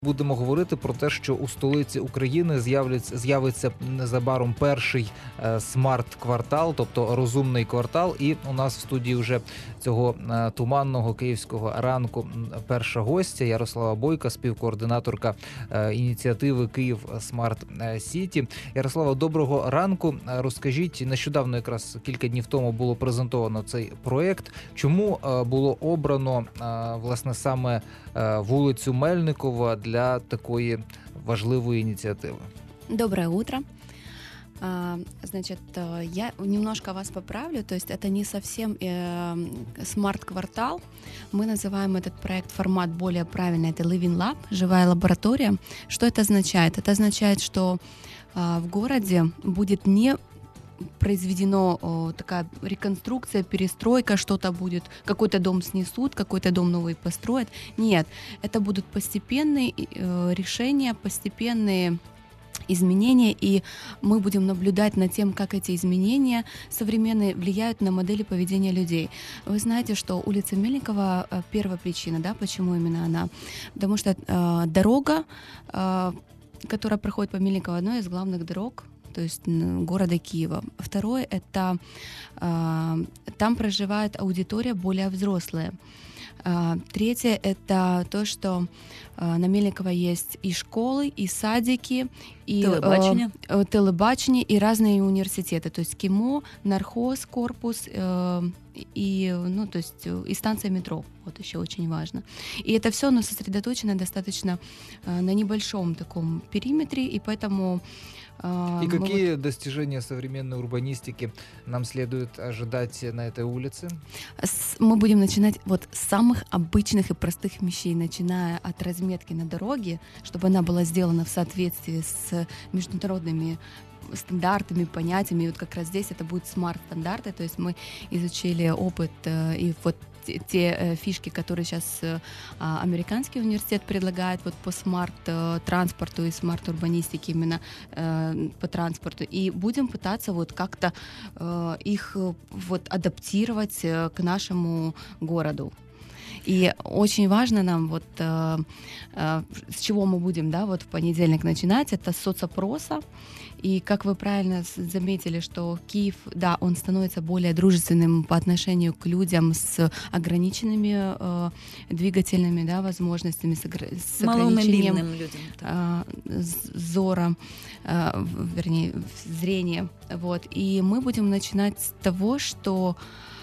Будемо говорити про те, що у столиці України з'явиться незабаром перший смарт-квартал, тобто розумний квартал. І у нас в студії вже цього туманного київського ранку перша гостя Ярослава Бойко, співкоординаторка ініціативи Київ Смарт Сіті. Ярослава, доброго ранку. Розкажіть, нещодавно, якраз кілька днів тому було презентовано цей проєкт. Чому було обрано, власне, саме вулицю Мельникова для такої важливої инициативы? Доброе утро. Значит, я немножко вас поправлю, то есть это не совсем смарт-квартал. Мы называем этот проект формат более правильный, это Living Lab, живая лаборатория. Что это означает? Это означает, что в городе будет не произведено такая реконструкция, перестройка, что-то будет, какой-то дом снесут, какой-то дом новый построят. Нет, это будут постепенные решения, постепенные изменения, и мы будем наблюдать над тем, как эти изменения современные влияют на модели поведения людей. Вы знаете, что улица Мельникова первая причина, да, почему именно она? Потому что дорога, которая проходит по Мельникову, одной из главных дорог, то есть города Киева. Второе, это там проживает аудитория более взрослая. Третье, это то, что на Мельникова есть и школы, и садики, и телебачение, и разные университеты, то есть КИМО, нархоз, корпус, и, ну, то есть и станция метро, вот еще очень важно. И это все, оно сосредоточено достаточно на небольшом таком периметре, и поэтому... И какие достижения современной урбанистики нам следует ожидать на этой улице? Мы будем начинать вот с самых обычных и простых вещей, начиная от разметки на дороге, чтобы она была сделана в соответствии с международными стандартами, понятиями. И вот как раз здесь это будут смарт-стандарты, то есть мы изучили опыт и вот те фишки, которые сейчас американский университет предлагает вот по смарт-транспорту и смарт-урбанистике именно по транспорту. И будем пытаться вот как-то их вот адаптировать к нашему городу. И очень важно нам вот с чего мы будем, да, вот в понедельник начинать, это с соцопроса. И как вы правильно заметили, что Киев, да, он становится более дружественным по отношению к людям с ограниченными двигательными, да, возможностями, с ограничением зора, вернее, зрения. Вот. И мы будем начинать с того, что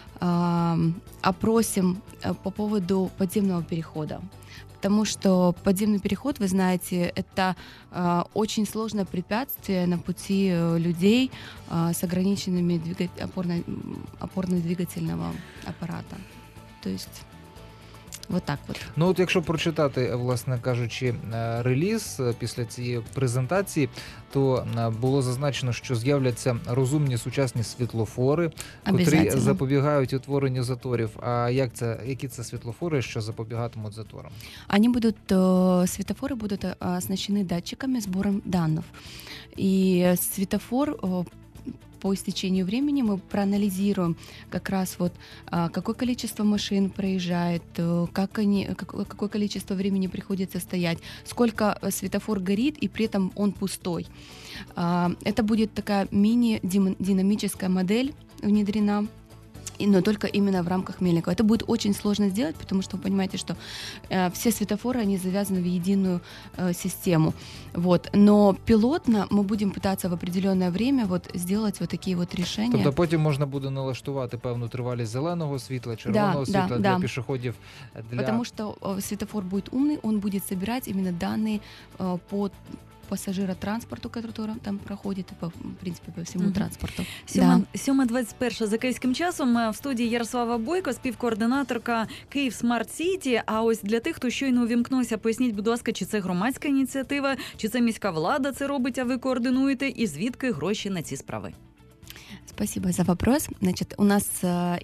опросим по поводу подземного перехода. Потому что подземный переход, вы знаете, это очень сложное препятствие на пути людей с ограниченными опорно-двигательного аппарата. То есть вот так от. Ну от якщо прочитати, власне кажучи, реліз після цієї презентації, то було зазначено, що з'являться розумні сучасні світлофори, котрі запобігають утворенню заторів. А які це світлофори, що запобігатимуть заторам? Светофоры будут оснащены датчиками сбора данных. И светофор по истечению времени мы проанализируем как раз вот какое количество машин проезжает, какое количество времени приходится стоять, сколько светофор горит и при этом он пустой. Это будет такая мини-динамическая модель внедрена, но только именно в рамках Мельникова. Это будет очень сложно сделать, потому что вы понимаете, что все светофоры, они завязаны в единую систему. Вот. Но пилотно мы будем пытаться в определенное время вот сделать вот такие вот решения. Тобто потім можна буде налаштувати певну тривалість зеленого світла, червоного світла для пішоходів. Потому что светофор будет умный, он будет собирать именно данные по пасажиротранспорту, который там проходит, в принципі, по всьому транспорту. 7:21 за київським часом. В студії Ярослава Бойко, співкоординаторка Київ Смарт Сіті. А ось для тих, хто щойно увімкнувся, поясніть, будь ласка, чи це громадська ініціатива, чи це міська влада це робить, а ви координуєте, і звідки гроші на ці справи? Спасибо за вопрос. Значит, у нас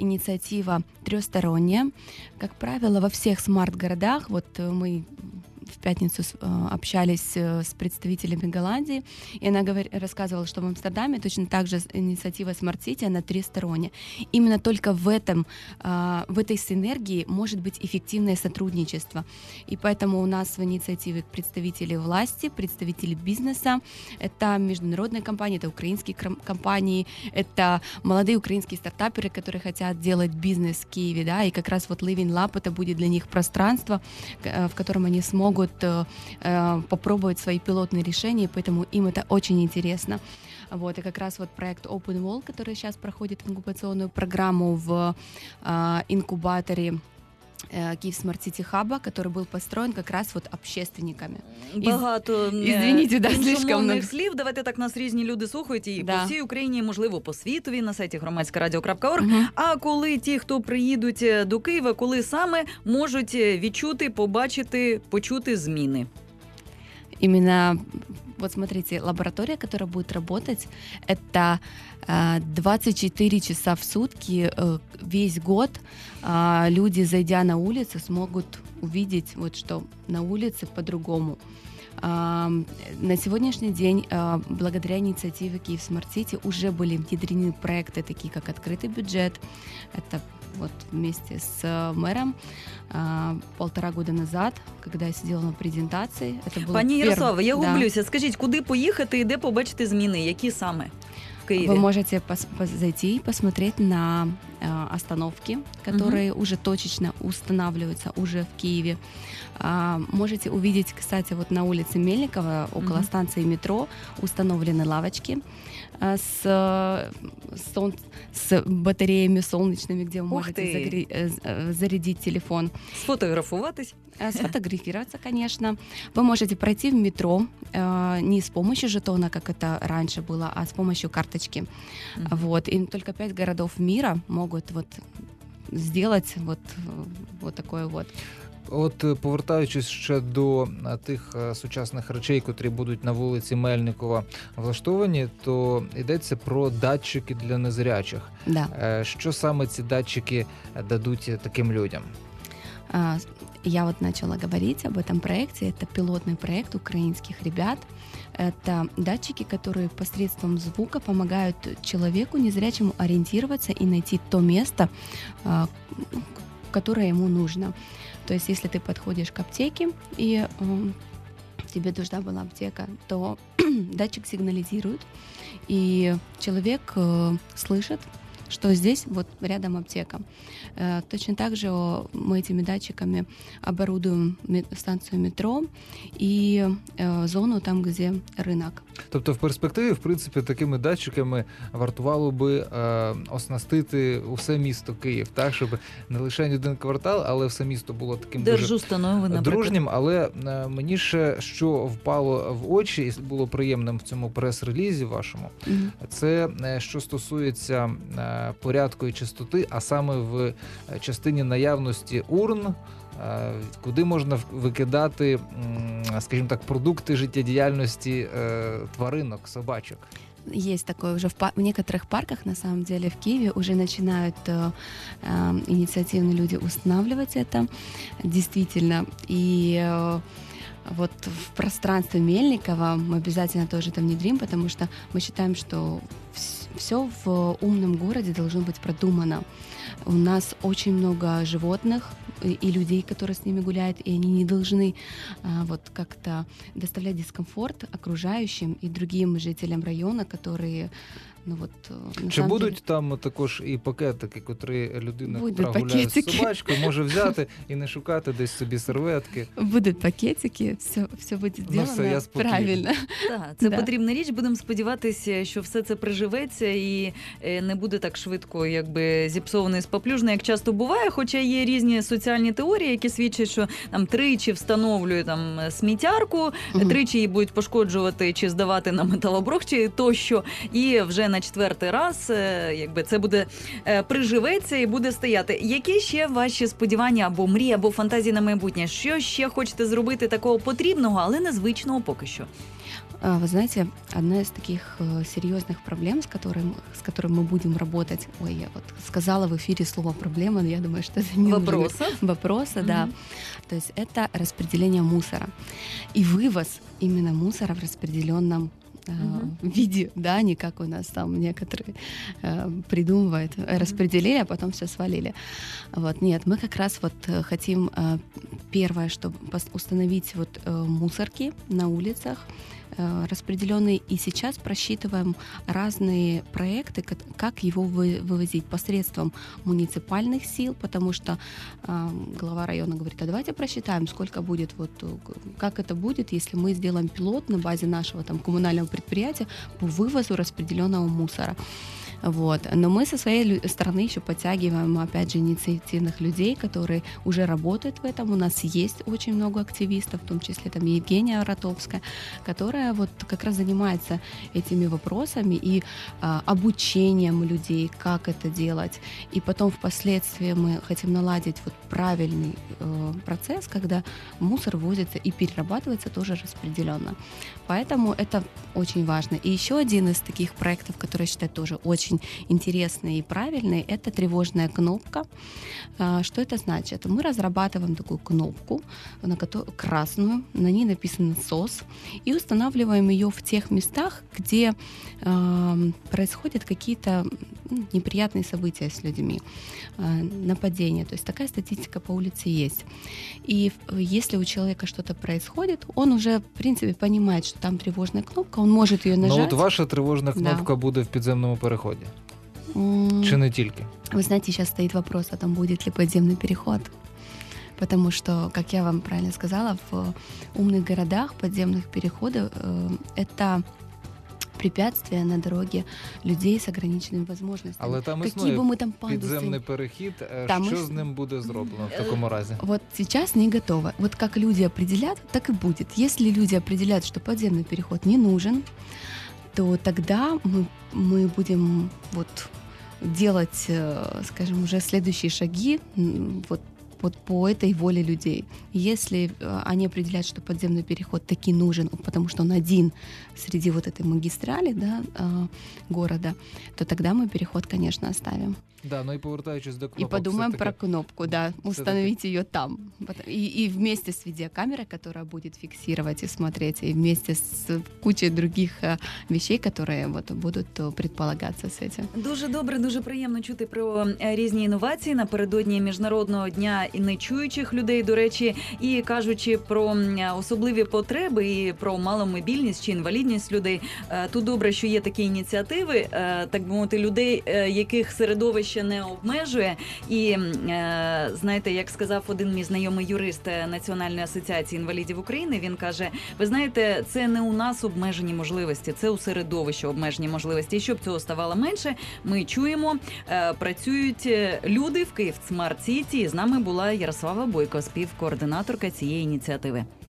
инициатива трехсторонняя. Как правило, во всех смарт-городах, вот мы в пятницу общались с представителями Голландии, и она рассказывала, что в Амстердаме точно так же инициатива Smart City, она тристоронняя. Именно только в этой синергии может быть эффективное сотрудничество. И поэтому у нас в инициативе представители власти, представители бизнеса, это международные компании, это украинские компании, это молодые украинские стартаперы, которые хотят делать бизнес в Киеве, да, и как раз вот Living Lab это будет для них пространство, в котором они смогут попробовать свои пилотные решения, поэтому им это очень интересно. Вот, и как раз вот проект Open Wall, который сейчас проходит инкубационную программу в инкубаторе Киев Smart City Hub, который был построен как раз вот общественниками. Багато Извините, да, слишком много слів. Давайте так, нас різні люди слухають і да. по всій Україні, можливо, по світові, на сайті громадськарадіо.орг. А коли ті, хто приїдуть до Києва, коли саме можуть відчути, побачити, почути зміни? Именно, вот смотрите, лаборатория, которая будет работать, это 24 часа в сутки, весь год люди, зайдя на улицу, смогут увидеть, вот что на улице по-другому. На сегодняшний день, благодаря инициативе Киев Smart City, уже были внедрены проекты, такие как «Открытый бюджет». Это вот вместе с мэром 1,5 года назад, когда я сидела на презентации. Это было Пані Ярослава, я да. гублюся. Скажіть, куди поїхати і де побачити зміни? Які саме в Києві? Вы можете зайти и посмотреть на остановки, которые уже точечно устанавливаются уже в Киеве. Можете увидеть, кстати, вот на улице Мельникова, около станции метро, установлены лавочки с батареями солнечными, где вы можете зарядить телефон. Сфотографуватись? Сфотографироваться, конечно. Вы можете пройти в метро не с помощью жетона, как это раньше было, а с помощью карточки. Вот. И только 5 городов мира могут вот сделать вот такое вот. От повертаючись ще до тих сучасних речей, котрі будуть на вулиці Мельникова влаштовані, то йдеться про датчики для незрячих. Да. Що саме ці датчики дадуть таким людям? Я вот начала говорить об этом проекте. Это пилотный проект украинских ребят. Это датчики, которые посредством звука помогают человеку незрячему ориентироваться и найти то место, которое ему нужно. То есть, если ты подходишь к аптеке и тебе нужна была аптека, то датчик сигнализирует, и человек слышит, что здесь вот рядом аптека. Точно так же мы этими датчиками оборудуем станцию метро и зону там, где ринок. Тобто в перспективі, в принципі, такими датчиками вартувало би оснастити усе місто Київ, так, щоб не лише один квартал, але все місто було таким дуже дружнім. Але мені ще, що впало в очі і було приємним в цьому прес-релізі вашому, це що стосується порядку і чистоти, а саме в частині наявності урн, куди можна викидати, скажімо так, продукти життєдіяльності тваринок, собачок. Есть такое уже в некоторых парках, на самом деле, в Киеве уже начинают инициативные люди устанавливать это, действительно. И вот в пространстве Мельникова мы обязательно тоже это внедрим, потому что мы считаем, что все в умном городе должно быть продумано. У нас очень много животных и людей, которые с ними гуляют, и они не должны вот как-то доставлять дискомфорт окружающим и другим жителям района, которые... Ну, вот, чи будуть там також і пакетики, котрі людина, будуть яка гуляє з собачкою, може взяти і не шукати десь собі серветки? Будуть пакетики, все буде зроблено правильно. Так, це потрібна річ. Будемо сподіватися, що все це приживеться і не буде так швидко, якби зіпсовано і споплюжено, як часто буває. Хоча є різні соціальні теорії, які свідчать, що там тричі встановлюють там сміттярку, тричі її будуть пошкоджувати чи здавати на металобрухт, чи тощо, і вже на 4-й раз, якби це буде приживеться і буде стояти. Які ще ваші сподівання або мрії, або фантазії на майбутнє? Що ще хочете зробити такого потрібного, але незвичного поки що? Вы знаете, одна из таких серьезных проблем, с которой мы будем работать, я вот сказала в эфире слово «проблема», но я думаю, что это не вопросы, да. То есть это распределение мусора и вывоз именно мусора в распределенном виде, да, не как у нас там некоторые придумывают, распределили, а потом все свалили. Вот, нет, мы как раз вот хотим первое, чтобы установить вот мусорки на улицах, распределенные, и сейчас просчитываем разные проекты, как его вывозить посредством муниципальных сил, потому что глава района говорит, а давайте просчитаем, сколько будет, вот, как это будет, если мы сделаем пилот на базе нашего там коммунального предприятия по вывозу распределенного мусора. Вот. Но мы со своей стороны еще подтягиваем, опять же, инициативных людей, которые уже работают в этом. У нас есть очень много активистов, в том числе там Евгения Ротовская, которая вот как раз занимается этими вопросами и обучением людей, как это делать. И потом впоследствии мы хотим наладить вот правильный процесс, когда мусор возится и перерабатывается тоже распределенно. Поэтому это очень важно. И еще один из таких проектов, который я считаю тоже очень интересный и правильный, это тревожная кнопка. Что это значит? Мы разрабатываем такую кнопку, красную, на ней написано СОС, и устанавливаем ее в тех местах, где происходят какие-то неприятные события с людьми, нападения. То есть такая статистика по улице есть. И если у человека что-то происходит, он уже, в принципе, понимает, что там тревожная кнопка, он может ее нажать. Ну от ваша тривожна кнопка буде в підземному переході? Чи не тільки? Вы знаете, сейчас стоит вопрос, а там будет ли подземный переход. Потому что, как я вам правильно сказала, в умных городах подземных переходов это препятствия на дороге людей з ограниченими можливостями. Але там існує підземний перехід. Що з ним буде зроблено в такому разі? Вот сейчас не готово. Вот как люди определят, так и будет. Если люди определят, что подземный переход не нужен, то тогда мы будем вот делать, скажем, уже следующие шаги вот по этой воле людей. Если они определяют, что подземный переход таки нужен, потому что он один среди вот этой магистрали, да, города, то тогда мы переход, конечно, оставим. Да, ну и повертаючись до кнопок. И подумаем про кнопку, да, установить ее там. И вместе с видеокамерой, которая будет фиксировать и смотреть, и вместе с кучей других вещей, которые вот будут предполагаться с этим. Дуже добре, дуже приємно чути про різні інновації напередодні Міжнародного дня і нечуючих людей, до речі, і кажучи про особливі потреби і про маломобільність чи інвалідність людей. Тут добре, що є такі ініціативи, так би мовити, людей, яких середовище не обмежує. І знаєте, як сказав один мій знайомий юрист Національної асоціації інвалідів України, він каже, ви знаєте, це не у нас обмежені можливості, це у середовищі обмежені можливості. І щоб цього ставало менше, ми чуємо, працюють люди в Київ Смарт Сіті. І з нами була Ярослава Бойко, співкоординаторка цієї ініціативи.